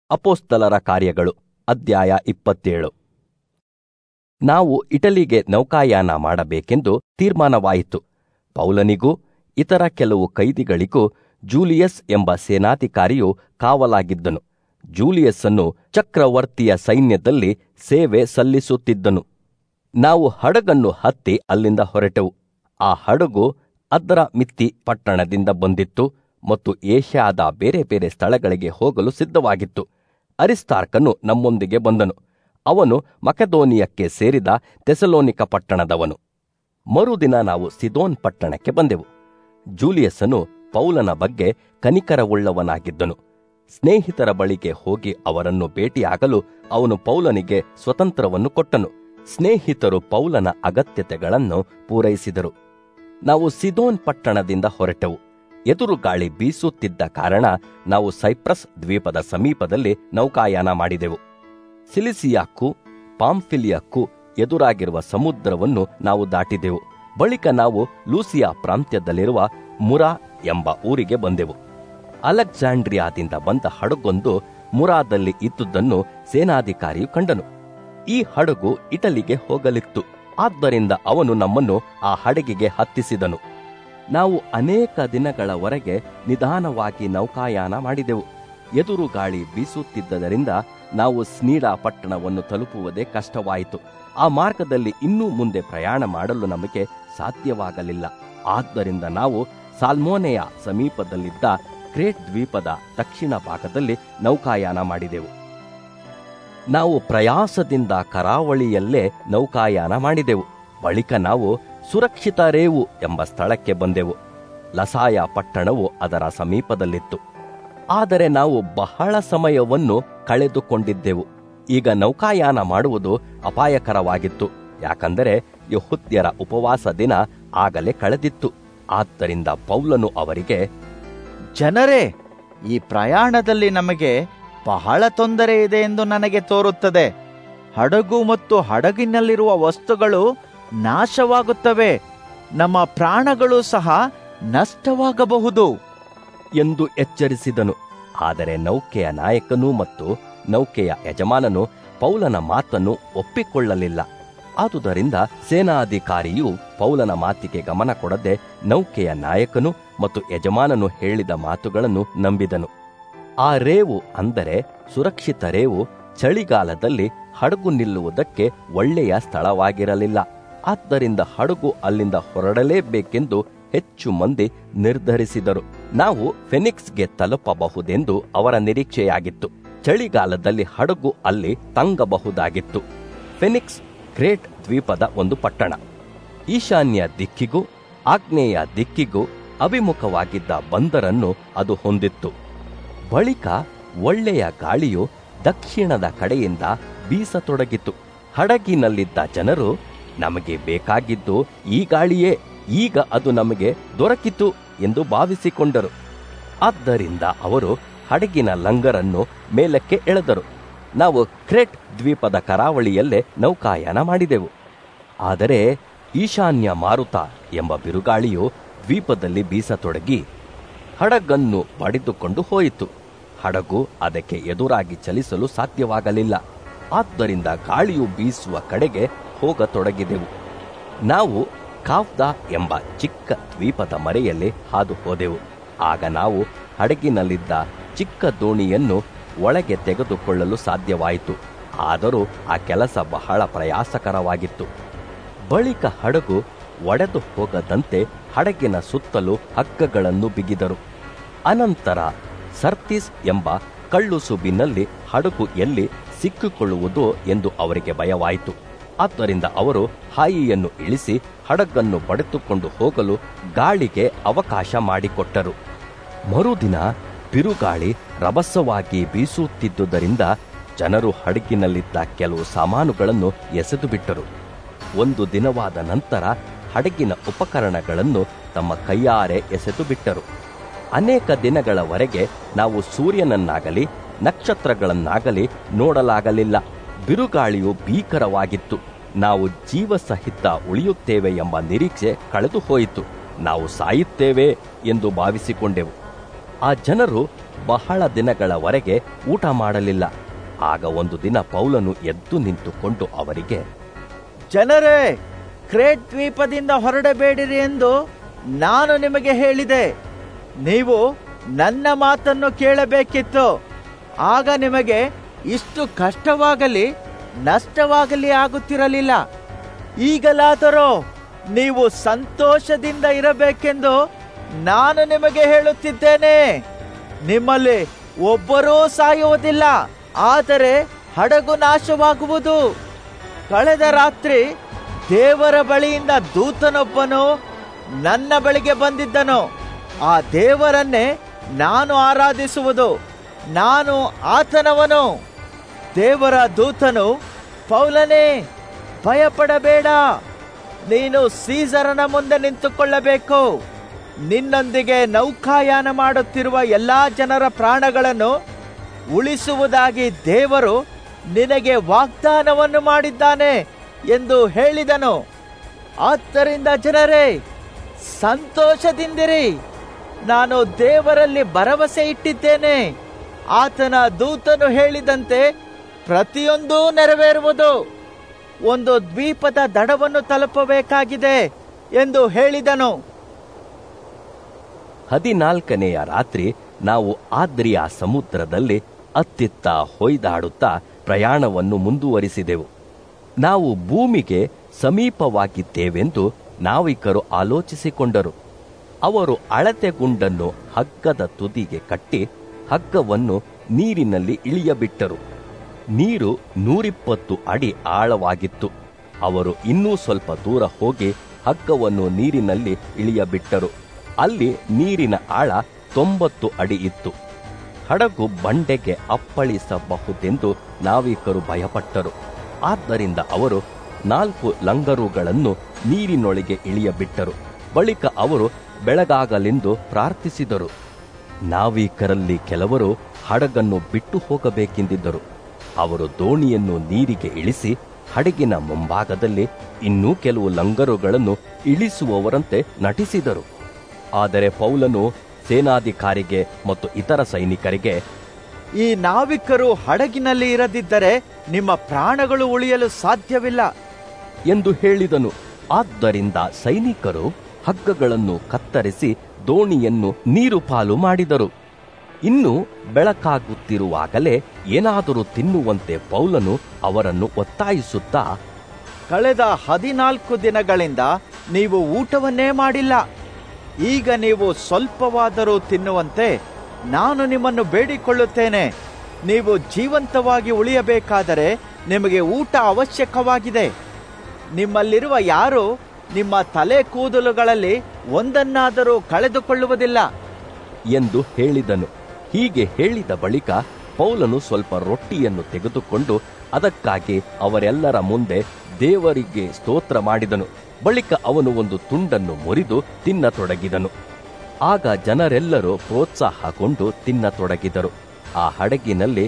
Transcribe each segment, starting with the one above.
ಅಪೊಸ್ತಲರ ಕಾರ್ಯಗಳು ಅಧ್ಯಾಯ 27. ನಾವು ಇಟಲಿಗೆ ನೌಕಾಯಾನ ಮಾಡಬೇಕೆಂದು ತೀರ್ಮಾನವಾಯಿತು. ಪೌಲನಿಗೂ ಇತರ ಕೆಲವು ಕೈದಿಗಳಿಗೂ ಜೂಲಿಯಸ್ ಎಂಬ ಸೇನಾಧಿಕಾರಿಯು ಕಾವಲಾಗಿದ್ದನು. ಜೂಲಿಯಸ್ಸನ್ನು ಚಕ್ರವರ್ತಿಯ ಸೈನ್ಯದಲ್ಲಿ ಸೇವೆ ಸಲ್ಲಿಸುತ್ತಿದ್ದನು. ನಾವು ಹಡಗನ್ನು ಹತ್ತಿ ಅಲ್ಲಿಂದ ಹೊರಟೆವು. ಆ ಹಡಗು ಅದ್ರಮಿತ್ತಿ ಪಟ್ಟಣದಿಂದ ಬಂದಿತ್ತು ಮತ್ತು ಏಷ್ಯಾದ ಬೇರೆ ಬೇರೆ ಸ್ಥಳಗಳಿಗೆ ಹೋಗಲು ಸಿದ್ಧವಾಗಿತ್ತು. ಅರಿಸ್ತಾರ್ಕನು ನಮ್ಮೊಂದಿಗೆ ಬಂದನು. ಅವನು ಮಕೆದೋನಿಯಕ್ಕೆ ಸೇರಿದ ಥೆಸಲೋನಿಕ ಪಟ್ಟಣದವನು. ಮರುದಿನ ನಾವು ಸಿದೋನ್ ಪಟ್ಟಣಕ್ಕೆ ಬಂದೆವು. ಜೂಲಿಯಸ್ಸನು ಪೌಲನ ಬಗ್ಗೆ ಕನಿಕರವುಳ್ಳವನಾಗಿದ್ದನು. ಸ್ನೇಹಿತರ ಬಳಿಗೆ ಹೋಗಿ ಅವರನ್ನು ಭೇಟಿಯಾಗಲು ಅವನು ಪೌಲನಿಗೆ ಸ್ವತಂತ್ರವನ್ನು ಕೊಟ್ಟನು. ಸ್ನೇಹಿತರು ಪೌಲನ ಅಗತ್ಯತೆಗಳನ್ನು ಪೂರೈಸಿದರು. ನಾವು ಸಿದೋನ್ ಪಟ್ಟಣದಿಂದ ಹೊರಟೆವು. ಎದುರುಗಾಳಿ ಬೀಸುತ್ತಿದ್ದ ಕಾರಣ ನಾವು ಸೈಪ್ರಸ್ ದ್ವೀಪದ ಸಮೀಪದಲ್ಲಿ ನೌಕಾಯಾನ ಮಾಡಿದೆವು. ಸಿಲಿಸಿಯಾಕ್ಕೂ ಪಾಂಫಿಲಿಯಕ್ಕೂ ಎದುರಾಗಿರುವ ಸಮುದ್ರವನ್ನು ನಾವು ದಾಟಿದೆವು. ಬಳಿಕ ನಾವು ಲೂಸಿಯಾ ಪ್ರಾಂತ್ಯದಲ್ಲಿರುವ ಮುರಾ ಎಂಬ ಊರಿಗೆ ಬಂದೆವು. ಅಲೆಕ್ಸಾಂಡ್ರಿಯಾದಿಂದ ಬಂದ ಹಡಗೊಂದು ಮುರಾದಲ್ಲಿ ಇದ್ದುದನ್ನು ಸೇನಾಧಿಕಾರಿಯು ಕಂಡನು. ಈ ಹಡಗು ಇಟಲಿಗೆ ಹೋಗಲಿತ್ತು. ಆದ್ದರಿಂದ ಅವನು ನಮ್ಮನ್ನು ಆ ಹಡಗಿಗೆ ಹತ್ತಿಸಿದನು. ನಾವು ಅನೇಕ ದಿನಗಳವರೆಗೆ ನಿಧಾನವಾಗಿ ನೌಕಾಯಾನ ಮಾಡಿದೆವು. ಎದುರುಗಾಳಿ ಬೀಸುತ್ತಿದ್ದರಿಂದ ನಾವು ಸ್ನೀಡಾ ಪಟ್ಟಣವನ್ನು ತಲುಪುವುದೇ ಕಷ್ಟವಾಯಿತು. ಆ ಮಾರ್ಗದಲ್ಲಿ ಇನ್ನೂ ಮುಂದೆ ಪ್ರಯಾಣ ಮಾಡಲು ನಮಗೆ ಸಾಧ್ಯವಾಗಲಿಲ್ಲ. ಆದ್ದರಿಂದ ನಾವು ಸಾಲ್ಮೋನೆಯ ಸಮೀಪದಲ್ಲಿದ್ದ ಕ್ರೇಟ್ ದ್ವೀಪದ ದಕ್ಷಿಣ ಭಾಗದಲ್ಲಿ ನೌಕಾಯಾನ ಮಾಡಿದೆವು. ನಾವು ಪ್ರಯಾಸದಿಂದ ಕರಾವಳಿಯಲ್ಲೇ ನೌಕಾಯಾನ ಮಾಡಿದೆವು. ಬಳಿಕ ನಾವು ಸುರಕ್ಷಿತ ರೇವು ಎಂಬ ಸ್ಥಳಕ್ಕೆ ಬಂದೆವು. ಲಸಾಯ ಪಟ್ಟಣವು ಅದರ ಸಮೀಪದಲ್ಲಿತ್ತು. ಆದರೆ ನಾವು ಬಹಳ ಸಮಯವನ್ನು ಕಳೆದುಕೊಂಡಿದ್ದೆವು. ಈಗ ನೌಕಾಯಾನ ಮಾಡುವುದು ಅಪಾಯಕರವಾಗಿತ್ತು. ಯಾಕಂದರೆ ಯೆಹೂದ್ಯರ ಉಪವಾಸ ದಿನ ಆಗಲೇ ಕಳೆದಿತ್ತು. ಆದ್ದರಿಂದ ಪೌಲನು ಅವರಿಗೆ, ಜನರೇ, ಈ ಪ್ರಯಾಣದಲ್ಲಿ ನಮಗೆ ಬಹಳ ತೊಂದರೆ ಇದೆ ಎಂದು ನನಗೆ ತೋರುತ್ತದೆ. ಹಡಗು ಮತ್ತು ಹಡಗಿನಲ್ಲಿರುವ ವಸ್ತುಗಳು ನಾಶವಾಗುತ್ತವೆ. ನಮ್ಮ ಪ್ರಾಣಗಳು ಸಹ ನಷ್ಟವಾಗಬಹುದು ಎಂದು ಎಚ್ಚರಿಸಿದನು. ಆದರೆ ನೌಕೆಯ ನಾಯಕನೂ ಮತ್ತು ನೌಕೆಯ ಯಜಮಾನನು ಪೌಲನ ಮಾತನ್ನು ಒಪ್ಪಿಕೊಳ್ಳಲಿಲ್ಲ. ಆದುದರಿಂದ ಸೇನಾಧಿಕಾರಿಯು ಪೌಲನ ಮಾತಿಗೆ ಗಮನ ಕೊಡದೆ ನೌಕೆಯ ನಾಯಕನು ಮತ್ತು ಯಜಮಾನನು ಹೇಳಿದ ಮಾತುಗಳನ್ನು ನಂಬಿದನು. ಆ ರೇವು ಅಂದರೆ ಸುರಕ್ಷಿತ ರೇವು ಚಳಿಗಾಲದಲ್ಲಿ ಹಡಗು ನಿಲ್ಲುವುದಕ್ಕೆ ಒಳ್ಳೆಯ ಸ್ಥಳವಾಗಿರಲಿಲ್ಲ. ಆದ್ದರಿಂದ ಹಡಗು ಅಲ್ಲಿಂದ ಹೊರಡಲೇಬೇಕೆಂದು ಹೆಚ್ಚು ಮಂದಿ ನಿರ್ಧರಿಸಿದರು. ನಾವು ಫೆನಿಕ್ಸ್ಗೆ ತಲುಪಬಹುದೆಂದು ಅವರ ನಿರೀಕ್ಷೆಯಾಗಿತ್ತು. ಚಳಿಗಾಲದಲ್ಲಿ ಹಡಗು ಅಲ್ಲಿ ತಂಗಬಹುದಾಗಿತ್ತು. ಫೆನಿಕ್ಸ್ ಕ್ರೇಟ್ ದ್ವೀಪದ ಒಂದು ಪಟ್ಟಣ. ಈಶಾನ್ಯ ದಿಕ್ಕಿಗೂ ಆಗ್ನೇಯ ದಿಕ್ಕಿಗೂ ಅಭಿಮುಖವಾಗಿದ್ದ ಬಂದರನ್ನು ಅದು ಹೊಂದಿತ್ತು. ಬಳಿಕ ಒಳ್ಳೆಯ ಗಾಳಿಯು ದಕ್ಷಿಣದ ಕಡೆಯಿಂದ ಬೀಸತೊಡಗಿತು. ಹಡಗಿನಲ್ಲಿದ್ದ ಜನರು, ನಮಗೆ ಬೇಕಾಗಿದ್ದು ಈ ಗಾಳಿಯೇ, ಈಗ ಅದು ನಮಗೆ ದೊರಕಿತು ಎಂದು ಭಾವಿಸಿಕೊಂಡರು. ಆದ್ದರಿಂದ ಅವರು ಹಡಗಿನ ಲಂಗರನ್ನು ಮೇಲಕ್ಕೆ ಎಳೆದರು. ನಾವು ಕ್ರೇಟ್ ದ್ವೀಪದ ಕರಾವಳಿಯಲ್ಲೇ ನೌಕಾಯಾನ ಮಾಡಿದೆವು. ಆದರೆ ಈಶಾನ್ಯ ಮಾರುತ ಎಂಬ ಬಿರುಗಾಳಿಯು ದ್ವೀಪದಲ್ಲಿ ಬೀಸತೊಡಗಿ ಹಡಗನ್ನು ಬಡಿದುಕೊಂಡು ಹೋಯಿತು. ಹಡಗು ಅದಕ್ಕೆ ಎದುರಾಗಿ ಚಲಿಸಲು ಸಾಧ್ಯವಾಗಲಿಲ್ಲ. ಆದ್ದರಿಂದ ಗಾಳಿಯು ಬೀಸುವ ಕಡೆಗೆ ಹೋಗತೊಡಗಿದೆವು. ನಾವು ಕಾವ್ದಾ ಎಂಬ ಚಿಕ್ಕ ದ್ವೀಪದ ಮರೆಯಲ್ಲಿ ಹಾದು ಹೋದೆವು. ಆಗ ನಾವು ಹಡಗಿನಲ್ಲಿದ್ದ ಚಿಕ್ಕ ದೋಣಿಯನ್ನು ಒಳಗೆ ತೆಗೆದುಕೊಳ್ಳಲು ಸಾಧ್ಯವಾಯಿತು. ಆದರೂ ಆ ಕೆಲಸ ಬಹಳ ಪ್ರಯಾಸಕರವಾಗಿತ್ತು. ಬಳಿಕ ಹಡಗು ಒಡೆದು ಹೋಗದಂತೆ ಹಡಗಿನ ಸುತ್ತಲೂ ಹಗ್ಗಗಳನ್ನು ಬಿಗಿದರು. ಅನಂತರ ಸರ್ತಿಸ್ ಎಂಬ ಕಳ್ಳು ಸುಬಿನಲ್ಲಿ ಹಡಗು ಎಲ್ಲಿ ಸಿಕ್ಕಿಕೊಳ್ಳುವುದು ಎಂದು ಅವರಿಗೆ ಭಯವಾಯಿತು. ಆದ್ದರಿಂದ ಅವರು ಹಾಯಿಯನ್ನು ಇಳಿಸಿ ಹಡಗನ್ನು ಬಡಿದುಕೊಂಡು ಹೋಗಲು ಗಾಳಿಗೆ ಅವಕಾಶ ಮಾಡಿಕೊಟ್ಟರು. ಮರುದಿನ ಬಿರುಗಾಳಿ ರಭಸವಾಗಿ ಬೀಸುತ್ತಿದ್ದುದರಿಂದ ಜನರು ಹಡಗಿನಲ್ಲಿದ್ದ ಕೆಲವು ಸಾಮಾನುಗಳನ್ನು ಎಸೆದು ಬಿಟ್ಟರು. ಒಂದು ದಿನವಾದ ನಂತರ ಹಡಗಿನ ಉಪಕರಣಗಳನ್ನು ತಮ್ಮ ಕೈಯಾರೆ ಎಸೆದು ಬಿಟ್ಟರು. ಅನೇಕ ದಿನಗಳವರೆಗೆ ನಾವು ಸೂರ್ಯನನ್ನಾಗಲಿ ನಕ್ಷತ್ರಗಳನ್ನಾಗಲಿ ನೋಡಲಾಗಲಿಲ್ಲ. ಬಿರುಗಾಳಿಯು ಭೀಕರವಾಗಿತ್ತು. ನಾವು ಜೀವಸಹಿತ ಉಳಿಯುತ್ತೇವೆ ಎಂಬ ನಿರೀಕ್ಷೆ ಕಳೆದು ಹೋಯಿತು. ನಾವು ಸಾಯುತ್ತೇವೆ ಎಂದು ಭಾವಿಸಿಕೊಂಡೆವು. ಆ ಜನರು ಬಹಳ ದಿನಗಳವರೆಗೆ ಊಟ ಮಾಡಲಿಲ್ಲ. ಆಗ ಒಂದು ದಿನ ಪೌಲನು ಎದ್ದು ನಿಂತುಕೊಂಡು ಅವರಿಗೆ, ಜನರೇ, ಕ್ರೇಟ್ ದ್ವೀಪದಿಂದ ಹೊರಡಬೇಡಿರಿ ಎಂದು ನಾನು ನಿಮಗೆ ಹೇಳಿದೆ. ನೀವು ನನ್ನ ಮಾತನ್ನು ಕೇಳಬೇಕಿತ್ತು. ಆಗ ನಿಮಗೆ ಇಷ್ಟು ಕಷ್ಟವಾಗಲಿ ನಷ್ಟವಾಗಲಿ ಆಗುತ್ತಿರಲಿಲ್ಲ. ಈಗಲಾದರೂ ನೀವು ಸಂತೋಷದಿಂದ ಇರಬೇಕೆಂದು ನಾನು ನಿಮಗೆ ಹೇಳುತ್ತಿದ್ದೇನೆ. ನಿಮ್ಮಲ್ಲಿ ಒಬ್ಬರೂ ಸಾಯುವುದಿಲ್ಲ, ಆದರೆ ಹಡಗು ನಾಶವಾಗುವುದು. ಕಳೆದ ರಾತ್ರಿ ದೇವರ ಬಳಿಯಿಂದ ದೂತನೊಬ್ಬನು ನನ್ನ ಬಳಿಗೆ ಬಂದಿದ್ದನು. ಆ ದೇವರನ್ನೇ ನಾನು ಆರಾಧಿಸುವುದು. ನಾನು ಆತನವನು. ದೇವರ ದೂತನು, ಪೌಲನೇ, ಭಯಪಡಬೇಡ. ನೀನು ಸೀಸರನ ಮುಂದೆ ನಿಂತುಕೊಳ್ಳಬೇಕು. ನಿನ್ನೊಂದಿಗೆ ನೌಕಾಯಾನ ಮಾಡುತ್ತಿರುವ ಎಲ್ಲಾ ಜನರ ಪ್ರಾಣಗಳನ್ನು ಉಳಿಸುವುದಾಗಿ ದೇವರು ನಿನಗೆ ವಾಗ್ದಾನವನ್ನು ಮಾಡಿದ್ದಾನೆ ಎಂದು ಹೇಳಿದನು. ಆದ್ದರಿಂದ ಜನರೇ, ಸಂತೋಷದಿಂದಿರಿ. ನಾನು ದೇವರಲ್ಲಿ ಭರವಸೆ ಇಟ್ಟಿದ್ದೇನೆ. ಆತನ ದೂತನು ಹೇಳಿದಂತೆ ಪ್ರತಿಯೊಂದೂ ನೆರವೇರುವುದು. ಒಂದು ದ್ವೀಪದ ದಡವನ್ನು ತಲುಪಬೇಕಾಗಿದೆ ಎಂದು ಹೇಳಿದನು. 14ನೆಯ ರಾತ್ರಿ ನಾವು ಆದ್ರಿಯ ಸಮುದ್ರದಲ್ಲಿ ಅತ್ತಿತ್ತ ಹೊಯ್ದಾಡುತ್ತಾ ಪ್ರಯಾಣವನ್ನು ಮುಂದುವರಿಸಿದೆವು. ನಾವು ಭೂಮಿಗೆ ಸಮೀಪವಾಗಿದ್ದೇವೆಂದು ನಾವಿಕರು ಆಲೋಚಿಸಿಕೊಂಡರು. ಅವರು ಅಳತೆ ಗುಂಡನ್ನು ಹಗ್ಗದ ತುದಿಗೆ ಕಟ್ಟಿ ಹಗ್ಗವನ್ನು ನೀರಿನಲ್ಲಿ ಇಳಿಯಬಿಟ್ಟರು. ನೀರು 120 ಅಡಿ ಆಳವಾಗಿತ್ತು. ಅವರು ಇನ್ನೂ ಸ್ವಲ್ಪ ದೂರ ಹೋಗಿ ಹಗ್ಗವನ್ನು ನೀರಿನಲ್ಲಿ ಇಳಿಯಬಿಟ್ಟರು. ಅಲ್ಲಿ ನೀರಿನ ಆಳ 90 ಅಡಿ ಇತ್ತು. ಹಡಗು ಬಂಡೆಗೆ ಅಪ್ಪಳಿಸಬಹುದೆಂದು ನಾವಿಕರು ಭಯಪಟ್ಟರು. ಆದ್ದರಿಂದ ಅವರು 4 ಲಂಗರುಗಳನ್ನು ನೀರಿನೊಳಗೆ ಇಳಿಯಬಿಟ್ಟರು. ಬಳಿಕ ಅವರು ಬೆಳಗಾಗಲೆಂದು ಪ್ರಾರ್ಥಿಸಿದರು. ನಾವಿಕರಲ್ಲಿ ಕೆಲವರು ಹಡಗನ್ನು ಬಿಟ್ಟು ಹೋಗಬೇಕೆಂದಿದ್ದರು. ಅವರು ದೋಣಿಯನ್ನು ನೀರಿಗೆ ಇಳಿಸಿ ಹಡಗಿನ ಮುಂಭಾಗದಲ್ಲಿ ಇನ್ನೂ ಕೆಲವು ಲಂಗರುಗಳನ್ನು ಇಳಿಸುವವರಂತೆ ನಟಿಸಿದರು. ಆದರೆ ಪೌಲನು ಸೇನಾಧಿಕಾರಿಗೆ ಮತ್ತು ಇತರ ಸೈನಿಕರಿಗೆ, ಈ ನಾವಿಕರು ಹಡಗಿನಲ್ಲಿ ಇರದಿದ್ದರೆ ನಿಮ್ಮ ಪ್ರಾಣಗಳು ಉಳಿಯಲು ಸಾಧ್ಯವಿಲ್ಲ ಎಂದು ಹೇಳಿದನು. ಆದ್ದರಿಂದ ಸೈನಿಕರು ಹಗ್ಗಗಳನ್ನು ಕತ್ತರಿಸಿ ದೋಣಿಯನ್ನು ನೀರು ಪಾಲು ಮಾಡಿದರು. ಇನ್ನು ಬೆಳಕಾಗುತ್ತಿರುವಾಗಲೇ ಏನಾದರೂ ತಿನ್ನುವಂತೆ ಪೌಲನು ಅವರನ್ನು ಒತ್ತಾಯಿಸುತ್ತಾ, ಕಳೆದ 14 ದಿನಗಳಿಂದ ನೀವು ಊಟವನ್ನೇ ಮಾಡಿಲ್ಲ. ಈಗ ನೀವು ಸ್ವಲ್ಪವಾದರೂ ತಿನ್ನುವಂತೆ ನಾನು ನಿಮ್ಮನ್ನು ಬೇಡಿಕೊಳ್ಳುತ್ತೇನೆ. ನೀವು ಜೀವಂತವಾಗಿ ಉಳಿಯಬೇಕಾದರೆ ನಿಮಗೆ ಊಟ ಅವಶ್ಯಕವಾಗಿದೆ. ನಿಮ್ಮಲ್ಲಿರುವ ಯಾರು ನಿಮ್ಮ ತಲೆ ಕೂದಲುಗಳಲ್ಲಿ ಒಂದನ್ನಾದರೂ ಕಳೆದುಕೊಳ್ಳುವುದಿಲ್ಲ ಎಂದು ಹೇಳಿದನು. ಹೀಗೆ ಹೇಳಿದ ಬಳಿಕ ಪೌಲನು ಸ್ವಲ್ಪ ರೊಟ್ಟಿಯನ್ನು ತೆಗೆದುಕೊಂಡು ಅದಕ್ಕಾಗಿ ಅವರೆಲ್ಲರ ಮುಂದೆ ದೇವರಿಗೆ ಸ್ತೋತ್ರ ಮಾಡಿದನು. ಬಳಿಕ ಅವನು ಒಂದು ತುಂಡನ್ನು ಮುರಿದು ತಿನ್ನತೊಡಗಿದನು. ಆಗ ಜನರೆಲ್ಲರೂ ಪ್ರೋತ್ಸಾಹಗೊಂಡು ತಿನ್ನತೊಡಗಿದರು. ಆ ಹಡಗಿನಲ್ಲಿ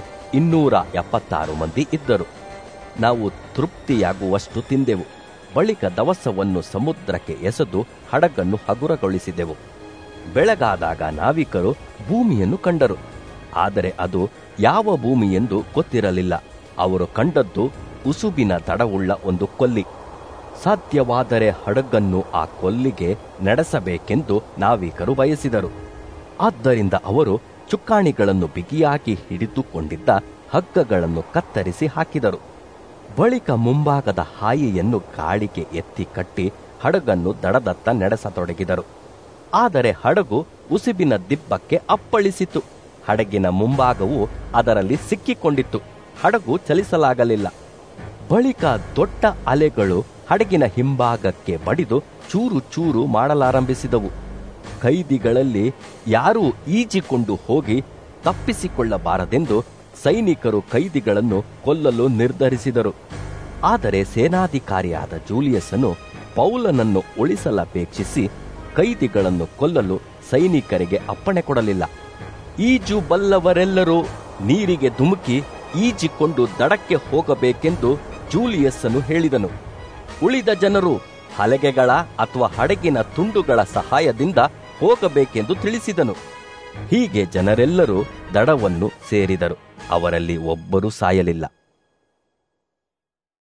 276 ಮಂದಿ ಇದ್ದರು. ನಾವು ತೃಪ್ತಿಯಾಗುವಷ್ಟು ತಿಂದೆವು. ಬಳಿಕ ದವಸವನ್ನು ಸಮುದ್ರಕ್ಕೆ ಎಸೆದು ಹಡಗನ್ನು ಹಗುರಗೊಳಿಸಿದೆವು. ಬೆಳಗಾದಾಗ ನಾವಿಕರು ಭೂಮಿಯನ್ನು ಕಂಡರು. ಆದರೆ ಅದು ಯಾವ ಭೂಮಿ ಎಂದು ಗೊತ್ತಿರಲಿಲ್ಲ. ಅವರು ಕಂಡದ್ದು ಉಸುಬಿನ ತಡವುಳ್ಳ ಒಂದು ಕೊಲ್ಲಿ. ಸಾಧ್ಯವಾದರೆ ಹಡಗನ್ನು ಆ ಕೊಲ್ಲಿಗೆ ನಡೆಸಬೇಕೆಂದು ನಾವಿಕರು ಬಯಸಿದರು. ಆದ್ದರಿಂದ ಅವರು ಚುಕ್ಕಾಣಿಗಳನ್ನು ಬಿಗಿಯಾಗಿ ಹಿಡಿದುಕೊಂಡಿದ್ದ ಹಗ್ಗಗಳನ್ನು ಕತ್ತರಿಸಿ ಹಾಕಿದರು. ಬಳಿಕ ಮುಂಭಾಗದ ಹಾಯಿಯನ್ನು ಗಾಳಿಗೆ ಎತ್ತಿ ಕಟ್ಟಿ ಹಡಗನ್ನು ದಡದತ್ತ ನಡೆಸತೊಡಗಿದರು. ಆದರೆ ಹಡಗು ಉಸುಬಿನ ದಿಬ್ಬಕ್ಕೆ ಅಪ್ಪಳಿಸಿತು. ಹಡಗಿನ ಮುಂಭಾಗವು ಅದರಲ್ಲಿ ಸಿಕ್ಕಿಕೊಂಡಿತ್ತು. ಹಡಗು ಚಲಿಸಲಾಗಲಿಲ್ಲ. ಬಳಿಕ ದೊಡ್ಡ ಅಲೆಗಳು ಹಡಗಿನ ಹಿಂಭಾಗಕ್ಕೆ ಬಡಿದು ಚೂರು ಚೂರು ಮಾಡಲಾರಂಭಿಸಿದವು. ಕೈದಿಗಳಲ್ಲಿ ಯಾರೂ ಈಜಿಕೊಂಡು ಹೋಗಿ ತಪ್ಪಿಸಿಕೊಳ್ಳಬಾರದೆಂದು ಸೈನಿಕರು ಕೈದಿಗಳನ್ನು ಕೊಲ್ಲಲು ನಿರ್ಧರಿಸಿದರು. ಆದರೆ ಸೇನಾಧಿಕಾರಿಯಾದ ಜೂಲಿಯಸನು ಪೌಲನನ್ನು ಉಳಿಸಲಪೇಕ್ಷಿಸಿ ಕೈದಿಗಳನ್ನು ಕೊಲ್ಲಲು ಸೈನಿಕರಿಗೆ ಅಪ್ಪಣೆ ಕೊಡಲಿಲ್ಲ. ಈಜು ಬಲ್ಲವರೆಲ್ಲರೂ ನೀರಿಗೆ ಧುಮುಕಿ ಈಜಿಕೊಂಡು ದಡಕ್ಕೆ ಹೋಗಬೇಕೆಂದು ಜೂಲಿಯಸನು ಹೇಳಿದನು. ಉಳಿದ ಜನರು ಹಲಗೆಗಳ ಅಥವಾ ಹಡಗಿನ ತುಂಡುಗಳ ಸಹಾಯದಿಂದ ಹೋಗಬೇಕೆಂದು ತಿಳಿಸಿದನು. ಹೀಗೆ ಜನರೆಲ್ಲರೂ ದಡವನ್ನು ಸೇರಿದರು. ಅವರಲ್ಲಿ ಒಬ್ಬರೂ ಸಾಯಲಿಲ್ಲ.